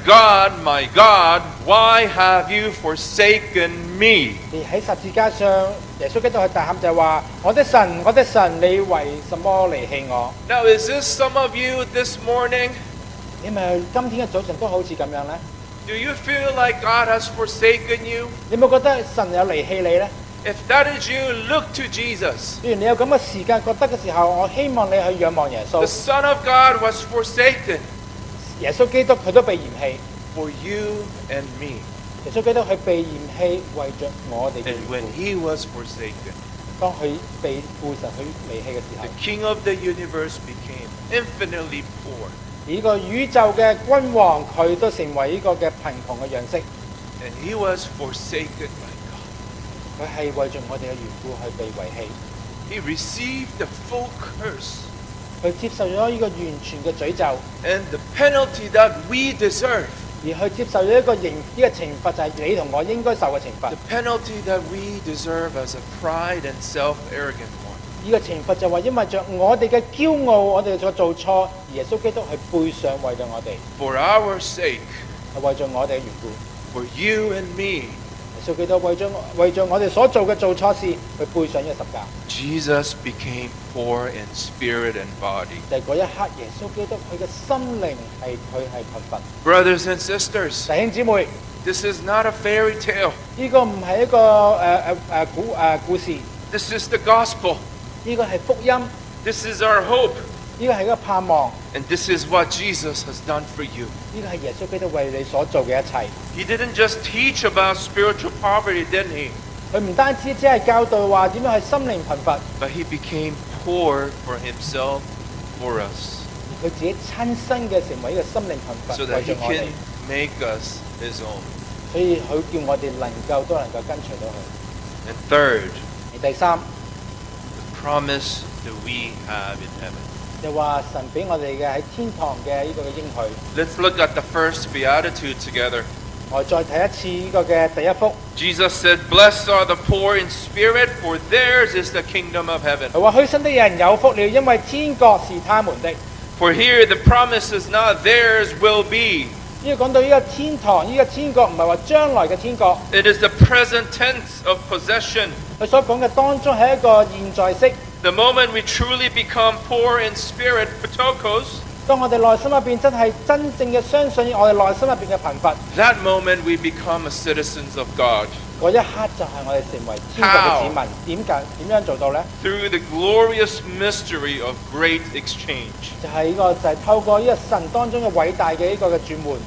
God, why have you forsaken me? 而喺十字架上，耶穌基督去大喊就係話：我的神，我的神，你為什麼離棄我？ Now, is this some of you this morning? 你咪今天嘅早晨都好似咁樣呢？ Do you feel like God has forsaken you? 你有冇覺得神有離棄你呢？ If that is you, look to Jesus. 既然你有咁嘅時間覺得嘅時候，我希望你去仰望耶 The 穌。 Son of God was forsaken 耶穌基督佢都被嫌棄， for you and me. 耶穌基督佢被嫌棄，為着我哋嘅 And 緣 when 故。 he was forsaken, 當佢被父神去離棄嘅時候 the，King of the universe became infinitely poor. 呢個宇宙嘅君王佢都成為呢個嘅貧窮嘅樣式。 And he was forsaken by God. 佢係為着我哋嘅緣故去被遺棄， He received the full curse 佢接受咗呢個完全嘅詛咒。 and the penalty that we deserve. 而去接受咗一個懲罰，就係你同我應該受嘅懲罰。 The penalty that we deserve as a pride and self-arrogant one. 呢個懲罰就話因為着我哋嘅驕傲，我哋所做錯，而耶穌基督係背上為咗我哋， For our sake, 係為咗我哋嘅緣故。 for you and me, 耶穌基督為咗我哋所做嘅做錯事，去背上呢個十架。 Jesus became poor in spirit and body. 就係嗰一刻，耶穌基督佢嘅心靈佢係貧乏。 Brothers and sisters, 弟兄姊妹， this is not a fairy tale. 呢個唔係一個故事， This is the gospel. 呢個係福音，呢 This is our hope. 個係一個盼望， And this is what Jesus has done for you. 呢個係耶穌基督為你所做嘅一切。 He didn't just teach about spiritual poverty, didn't he? 佢唔單止只係教導話點樣去心靈貧乏， But he became poor for himself, for us, 佢自己親身嘅成為呢個心靈貧乏， so 為 that 咗 he 我哋 can，make us his own. 所以佢叫我哋都能夠跟隨到佢。 And third, 而第三 the promise that we have in heaven. 就話神俾我哋嘅喺天堂嘅呢個嘅應許。 Let's look at the first beatitude together. 我再睇一次呢個嘅第一幅， Jesus said, Blessed are the poor in spirit, for theirs is the kingdom of heaven. 佢話虛心的人有福了，因為天國是他們的。 For here the promise is not theirs will be. 呢個講到呢個天堂，呢個天國唔係話將來嘅天國， It is the present tense of possession. 佢所講嘅當中係一個現在式。 The moment we truly become poor in spirit, Ptochos, 當我哋內心入邊真係真正嘅相信我哋內心入邊嘅貧乏， that moment we become a citizens of God. 嗰一刻就係我哋成為天國嘅子民。點樣做到呢？ Through the glorious mystery of great exchange. 就係透過呢個神當中嘅偉大嘅呢個嘅轉換。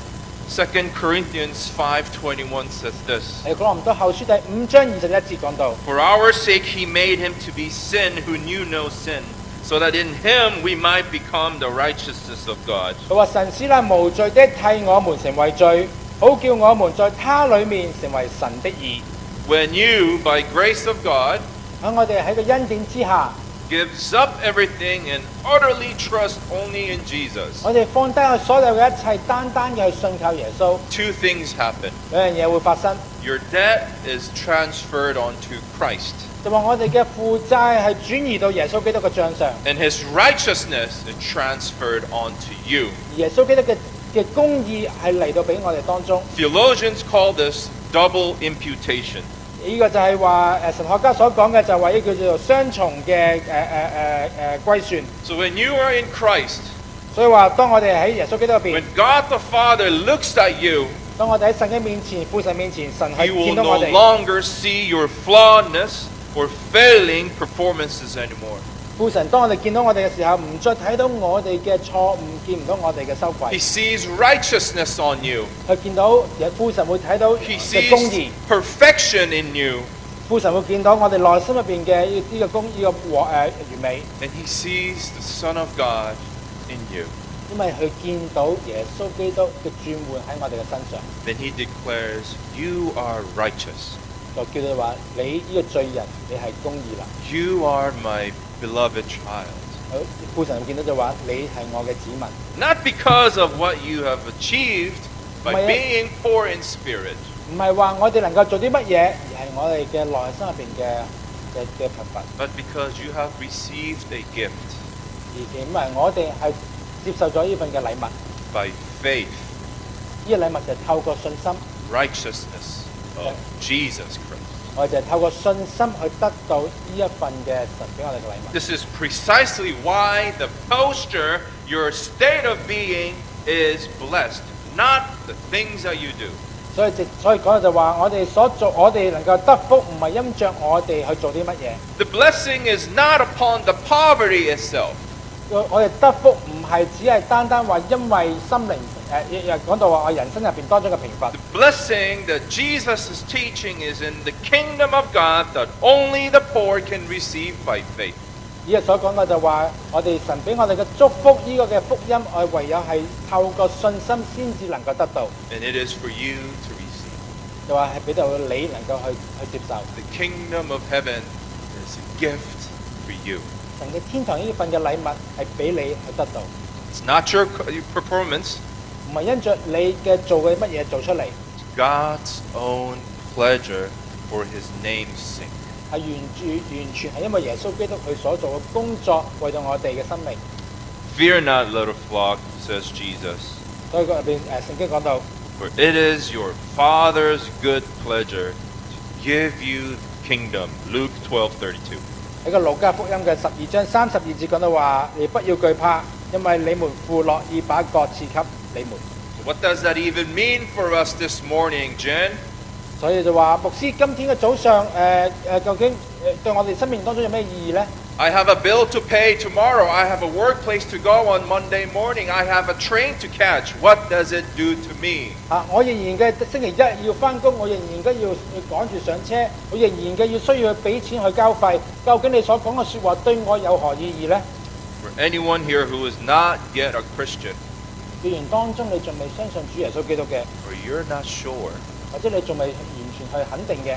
2 Corinthians 5:21 says this. 喺哥林多後書第5章21節講到。 For our sake he made him to be sin who knew no sin, so that in him we might become the righteousness of God. 佢話神使那無罪的替我們成為罪，好叫我們在他裏面成為神的義。 When you, by grace of God, 喺我哋喺個恩典之下， gives up everything and utterly trust only in Jesus, 我哋放低我所有嘅一切，單單嘅去信靠耶穌。 two things happen. 兩樣嘢會發生， Your debt is transferred onto Christ, 就話我哋嘅負債係轉移到耶穌基督嘅帳上， and his righteousness is transferred onto you. 而耶穌基督嘅公義係嚟到俾我哋當中。 Theologians call this double imputation. 呢個就係話神學家所講嘅就係話呢叫做雙重嘅歸算。 So when you are in Christ, 所以話當我哋喺耶穌基督入邊， when God the Father looks at you, 當我哋喺神嘅面前、父神面前，神 he 係 will 見到 no 我哋。 longer see your flawedness or failing performances anymore. 父神當我哋見到我哋嘅時候，唔再睇到我哋嘅錯誤，見唔到我哋嘅羞 He 愧， sees righteousness on you. 佢見到父神會睇到 He 嘅公義， sees perfection in you. 父神會見到我哋內心入邊嘅呢個完美， And he sees the Son of God in you. 因為佢見到耶穌基督嘅轉換喺我哋嘅身上， Then he declares, you are righteous. 就叫佢話你呢個罪人，你係公義啦。 You are my beloved child. 父神見到就話你係我嘅子民， Not because of what you have achieved by Maya. being poor in spirit, 唔係話我哋能夠做啲乜嘢，而係我哋嘅內心入邊嘅貧乏， but because you have received a gift 而因為我哋係接受咗呢份嘅禮物。 by faith, 呢個禮物就係透過信心， righteousness of Jesus Christ. 我哋就係透過信心去得到呢一份嘅神俾我哋嘅禮物。 This is precisely why the posture, your state of being, is blessed, not the things that you do. 所以講到就話，我哋所做，我哋能夠得福，唔係因着我哋去做啲乜嘢。 The blessing is not upon the poverty itself. 我哋得福唔係只係單單話因為心靈講到話我人生入邊當中嘅平凡。 The blessing that Jesus is teaching is in the kingdom of God that only the poor can receive by faith. 呢個所講嘅就話，我哋神俾我哋嘅祝福，呢個嘅福音，我哋唯有係透過信心先至能夠得到。 And it is for you to receive. 就話係俾到你能夠去接受。 The kingdom of heaven is a gift for you. 神嘅天堂呢份嘅禮物係俾你去得到， It's not your performance, 唔係因着你嘅做嘅乜嘢做出嚟， it's God's own pleasure for his name's sake. 係完全係因為耶穌基督佢所做嘅工作，為到我哋嘅生命。 Fear not, little flock, says Jesus, 所以入邊聖經講到， for it is your Father's good pleasure to give you the kingdom. Luke 12:32. 喺個路加福音嘅12章32節講到話：你不要懼怕，因為你們父樂意把國賜給你們。 What does that even mean for us this morning, Jen? 所以就話牧師今天嘅早上究竟對我哋生命當中有咩意義呢？ I have a bill to pay tomorrow. I have a workplace to go on Monday morning. I have a train to catch. What does it do to me? 我仍然嘅星期一要翻工，我仍然嘅要趕住上車，我仍然嘅要需要去俾錢去交費。究竟你所講嘅説話對我有何意義呢？ For anyone here who is not yet a Christian, 既然當中你仲未相信主耶穌基督嘅， or you're not sure, 或者你仲未完全去肯定嘅，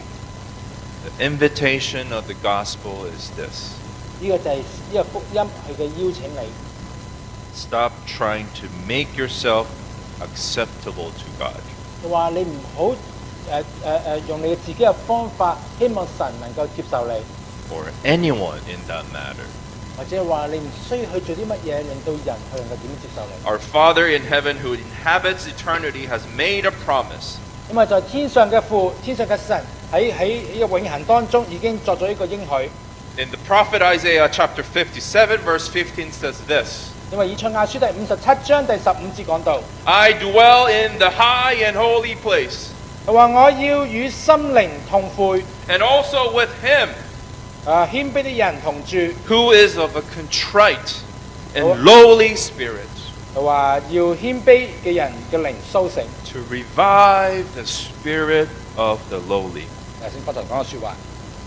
the invitation of the gospel is this. 呢個就係呢個福音佢嘅邀請你。 Stop trying to make yourself acceptable to God. 就話你唔好用你自己嘅方法，希望神能夠接受你， or anyone in that matter. 或者話你唔需要去做啲乜嘢，令到人去能夠點接受你。 Our Father in heaven who inhabits eternity has made a promise. 因為在天上嘅父、天上嘅神喺呢個永恆當中已經作咗一個應許。 In the prophet Isaiah chapter 57 verse 15 says this. 因為以賽亞書第57章第15節講到， I dwell in the high and holy place, 佢話我要與心靈同悔， and also with him 謙卑的人同住。 who is of a contrite and lowly spirit, 佢話要謙卑嘅人嘅靈甦醒。 to revive the spirit of the lowly. 頭先不頭講嘅説話，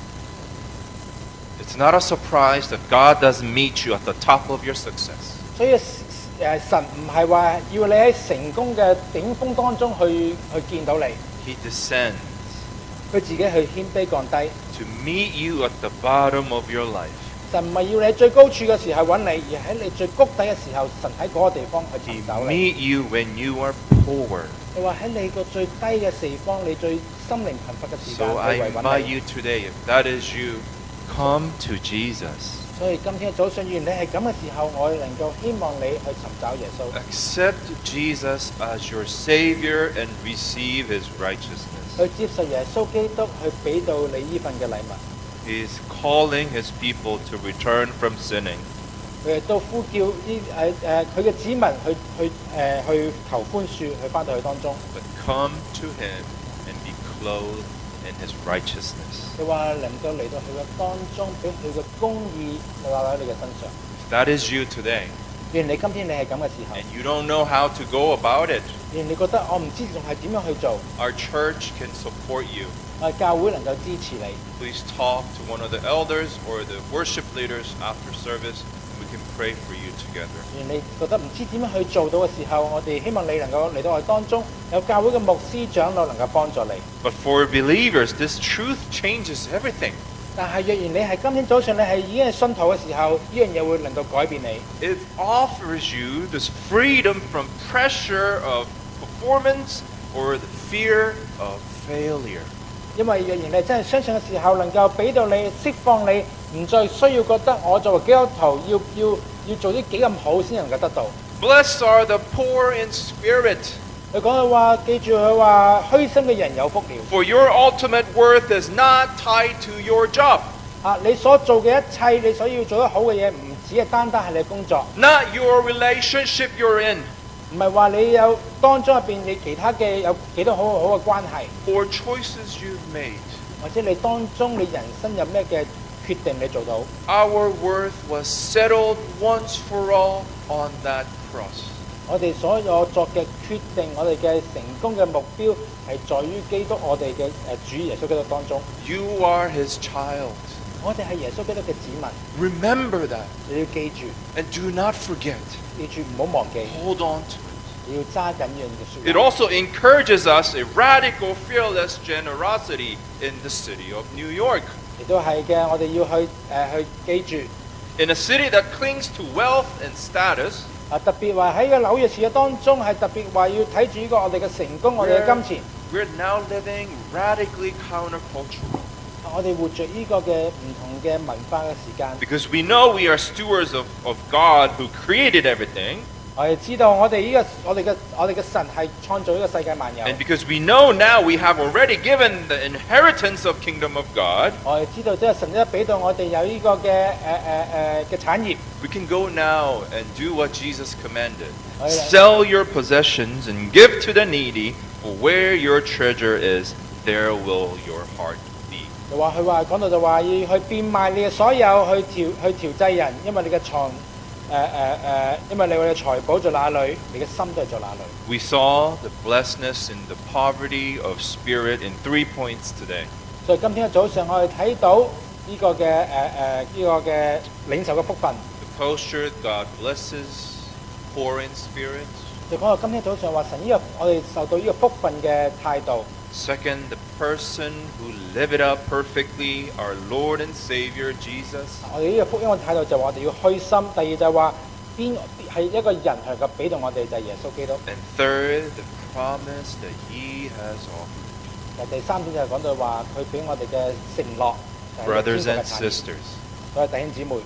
It's not a surprise that God doesn't meet you at the top of your success. 所以神唔係話要你喺成功嘅頂峰當中去見到你， He descends 佢自己去謙卑降低。 to meet you at the bottom of your life. 神唔係要你喺最高處嘅時候揾你，而喺你最谷底嘅時候，神喺嗰個地方去 He 尋找你。 meet you when you are poor. 佢話喺你個最低嘅地方，你最心靈貧乏嘅時間， So I 佢為 invite 揾你。 you today, if that is you, come to Jesus. 所以今天早上，原你係咁嘅時候，我能夠希望你去尋找耶穌， Accept Jesus as your Savior and receive His righteousness. 去接受耶穌基督，去俾到你呢份嘅禮物。 He is calling His people to return from sinning. 佢亦都呼叫佢嘅子民去求寬恕，去翻到佢當中。 But come to Him and be clothed in His righteousness. 佢話能夠嚟到佢嘅當中，俾佢嘅公義落喺你嘅身上。 If that is you today, 原你今天你係咁嘅時候， and you don't know how to go about it, 原你覺得我唔知仲係點樣去做， our church can support you. 我哋教會能夠支持你。 Please talk to one of the elders or the worship leaders after service. We can pray for you together. 原你覺得唔知點樣去做到嘅時候，我哋希望你能夠嚟到我哋當中，有教會嘅牧師長老能夠幫助你。 But for believers, this truth changes everything. 但係若然你係今天早上你係已經係信徒嘅時候，呢樣嘢會能夠改變你。 It offers you this freedom from pressure of performance or the fear of failure. 因為若然你真係相信嘅時候，能夠俾到你釋放你，唔再需要覺得我作為基督徒要做啲幾咁好先能夠得到。 Blessed are the poor in spirit, 佢講嘅話，記住佢話虛心嘅人有福了。 for your ultimate worth is not tied to your job, 你所做嘅一切，你所要做得好嘅嘢，唔只係單單係你嘅工作， not your relationship you're in, 唔係話你有當中入邊你其他嘅有幾多好嘅關係， or choices you've made. 或者你當中你人生有咩嘅決定你做到。 Our worth was settled once for all on that cross. 我哋所有作嘅決定，我哋嘅成功嘅目標係在於基督，我哋嘅主耶穌基督當中。 You are His child. 我哋係耶穌基督嘅子民， Remember that 你要記住， and do not forget. 記住唔好忘記， Hold on to it. 你要揸緊呢樣嘅 It 説話。 also encourages us a radical, fearless generosity in the city of New York. 亦都係嘅，我哋要去記住。 In a city that clings to wealth and status, 特別話喺個紐約市嘅當中，係特別話要睇住呢個我哋嘅成功，我哋嘅金錢。 we're now living radically countercultural 我哋活着呢個嘅唔同嘅文化嘅時間， because we know we are stewards of God who created everything, 我哋知道我哋我哋嘅神係創造呢個世界萬有， and because we know now we have already given the inheritance of kingdom of God, 我哋知道即係神一俾到我哋有呢個嘅產業， we can go now and do what Jesus commanded. Oh, yeah. Sell your possessions and give to the needy, for where your treasure is, there will your heart be. 佢話講到就話要去變賣你嘅所有，去調劑人，因為你嘅因為你嘅財寶在哪裏，你嘅心都係在哪裏。 We saw the blessedness and the poverty of spirit in 3 points today. 所以今天嘅早上，我哋睇到呢個嘅領受嘅福分。 The posture God blesses, poor in spirit. 就講到今天早上話神我哋受到呢個福分嘅態度。 Second, the person who live it up perfectly, our Lord and Savior Jesus. 我哋呢個福音嘅態度就話我哋要虛心。第二就係話邊係一個人係個俾到我哋就係耶穌基督。 And third, the promise that He has offered. 第三點就係講到話佢俾我哋嘅承諾，就係 Brothers 天國 and 嘅產業。 sisters, 所以弟兄姊妹，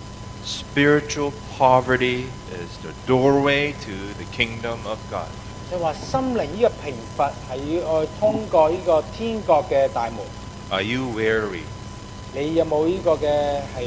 spiritual poverty is the doorway to the kingdom of God. 就話心靈呢個貧乏係要通過呢個天國嘅大門。 Are you weary? 你有冇呢個嘅係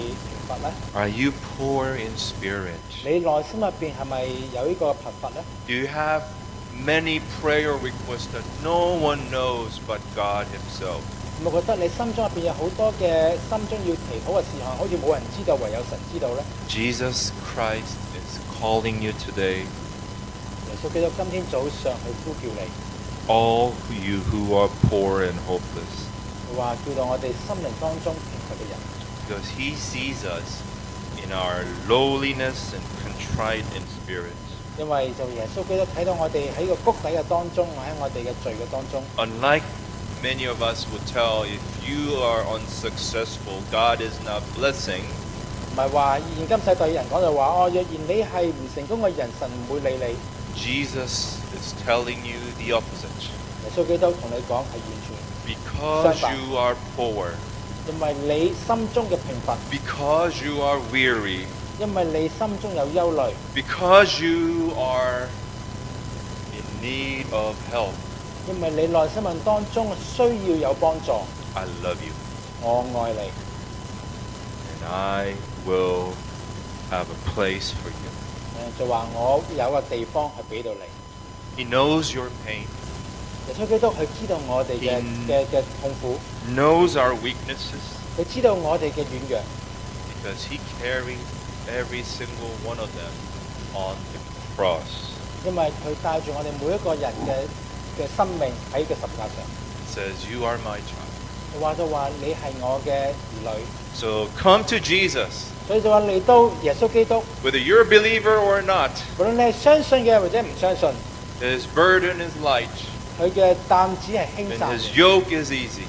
乏呢？ Are you poor in spirit? 你內心入邊係咪有呢個貧乏呢？ Do you have many prayer requests that no one knows but God Himself? 有冇覺得你心中入邊有好多嘅心中要祈禱嘅事項，好似冇人知道，唯有神知道呢？ Jesus Christ is calling you today, 耶穌基督今天早上去呼叫你， all you who are poor and hopeless, 話叫到我哋心靈當中貧乏嘅人， because He sees us in our lowliness and contrite in spirit. 因為就耶穌基督睇到我哋喺個谷底嘅當中，喺我哋嘅罪嘅當中。 Unlike many of us would tell, if you are unsuccessful, God is not blessing. 唔係話現今世代人講就話哦，若然你係唔成功嘅人，神唔會理你。 Jesus is telling you the opposite. 耶穌基督同你講係完全， Because you are poor, 因為你心中嘅貧乏， because you are weary, 因為你心中有憂慮， because you are in need of help, 因為你內心當中需要有幫助。 I love you. 我愛你， And I will have a place for you. 就話我有個地方係俾到你。 He knows your pain, 耶穌基督佢知道我哋嘅痛苦， knows our weaknesses, 佢知道我哋嘅軟弱， because He carried every single one of them on the cross. 因為佢帶住我哋每一個人嘅生命喺個十架上。 It says, You are my child. 佢話就話你係我嘅兒女， So come to Jesus. 所以就話嚟到耶穌基督， Whether you're a believer or not, 無論你係相信嘅或者唔相信， His burden is light 佢嘅擔子係輕 and 省， His yoke is easy.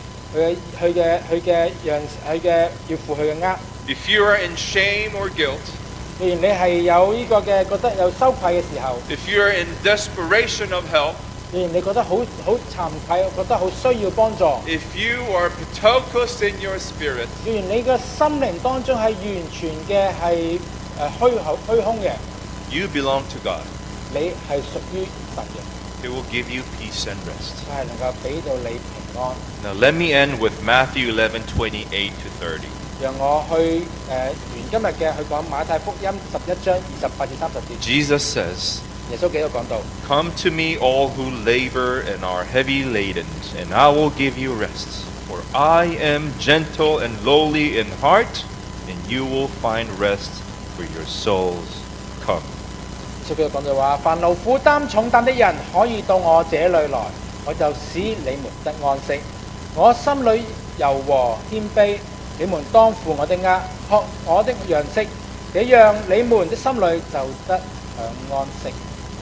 佢嘅要負佢嘅軛。 If you are in shame or guilt, 既然你係有呢個嘅覺得有羞愧嘅時候， if you're in desperation of help, 既然你覺得好慚愧，覺得好需要幫助， if you are patokos in your spirit, 既然你嘅心靈當中係完全嘅係虛空嘅， you belong to God. 你係屬於神嘅， He will give you peace and rest. 佢係能夠俾到你平安。 Now let me end with Matthew 11:28 to 30. 讓我去完今日嘅去講馬太福音11章28至30節。 Jesus says, 耶穌基督講到： Come to me, all who labor and are heavy laden, and I will give you rest. For I am gentle and lowly in heart, and you will find rest for your souls. Come. 耶穌基督講就話：凡勞苦擔重擔的人，可以到我這裏來，我就使你們得安息。我心裏柔和謙卑，你們當負我的軛，學我的樣式，這樣你們的心裏就得享安息。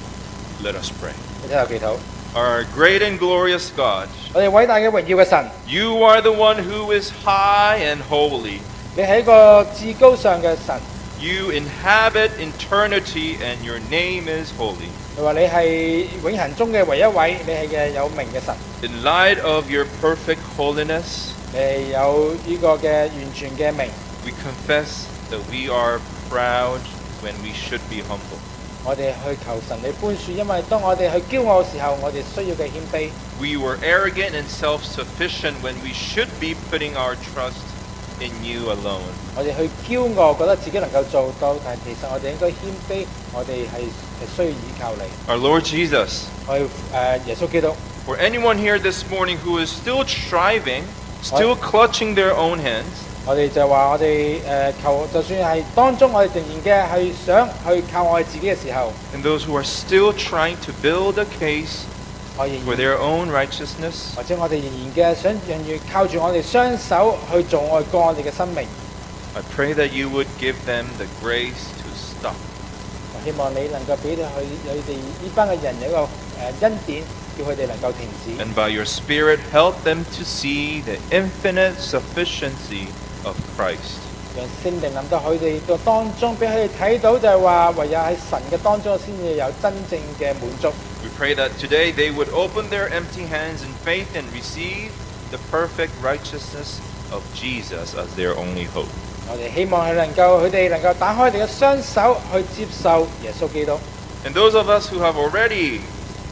Let us pray. 你睇下祈禱， Our great and glorious God, 我哋偉大嘅榮耀嘅神， you are the one who is high and holy. 你係一個至高上嘅神。 You inhabit eternity, and your name is holy. 佢話你係永恆中嘅唯一位，你係嘅有名嘅神， In light of your perfect holiness, 你係有呢個嘅完全嘅名。 we confess that we are proud when we should be humble. 我哋去求神你寬恕，因為當我哋去驕傲嘅時候，我哋需要嘅謙卑。 We were arrogant and self-sufficient when we should be putting our trust in you alone. 我哋去驕傲，覺得自己能夠做到，但係其實我哋應該謙卑，我哋係需要依靠你。 Our Lord Jesus, 我要耶穌基督， for anyone here this morning who is still striving, still clutching their own hands, 我哋就話我哋求，就算係當中我哋仍然嘅係想去靠我哋自己嘅時候， and those who are still trying to build a case 我仍 for 然 their own righteousness, 或者我哋仍然嘅想仍然靠住我哋雙手去做我哋嘅生命。 I pray that you would give them the grace to stop. 我希望你能夠俾到佢哋呢班嘅人有一個恩典，叫佢哋能夠停止。 And by your Spirit, help them to see the infinite sufficiency of Christ. 讓聖靈臨到佢哋個當中，俾佢哋睇到就係話，唯有喺神嘅當中先至有真正嘅滿足。 We pray that today they would open their empty hands in faith and receive the perfect righteousness of Jesus as their only hope. 我哋希望佢哋能夠打開佢哋嘅雙手去接受耶穌基督。 And those of us who have already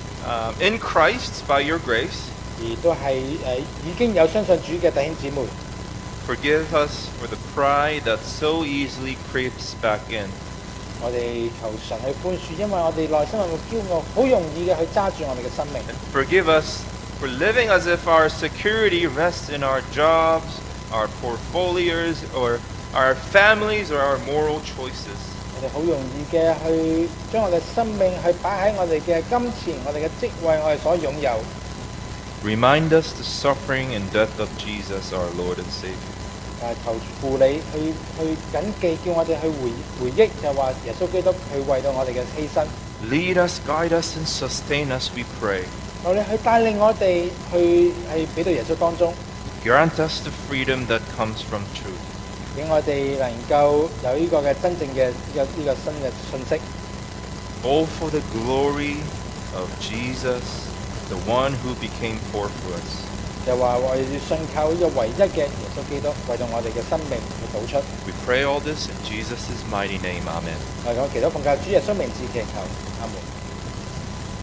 in Christ by your grace, 而都係已經有相信主嘅弟兄姊妹， Forgive us for the pride that so easily creeps back in. 我哋求神去寬恕，因為我哋內心有個驕傲，好容易嘅去揸住我哋嘅生命。 And forgive us for living as if our security rests in our jobs, our portfolios, or our families, or our moral choices. 我哋好容易嘅去將我哋生命去擺喺我哋嘅金錢、我哋嘅職位、我哋所擁有。 Remind us the suffering and death of Jesus, our Lord and Savior. 求父你去謹記，叫我哋去回憶，就話耶穌基督佢為到我哋嘅犧牲。 Lead us, guide us, and sustain us, we pray. 求你去帶領我哋去俾到耶穌當中， Grant us the freedom that comes from truth. 俾我哋能夠有呢個嘅真正嘅呢個新嘅信息。 All for the glory of Jesus, the one who became poor for us. 就話我哋要信靠呢個唯一嘅耶穌基督，為到我哋嘅生命去導出。 We pray all this in Jesus' mighty name. Amen. 我哋講祈禱奉靠主耶穌名字祈求，阿門。